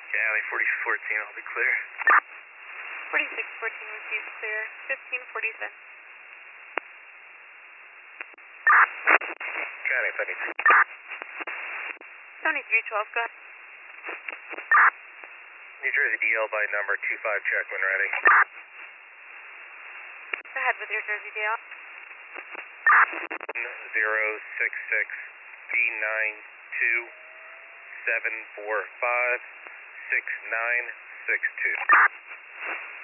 Cali 4014, I'll be clear. 4614 received clear. 1547. County 73. 7312, go ahead. New Jersey DL by number 25, check when ready. Go ahead with your Jersey DL. 066 D92 745 6962.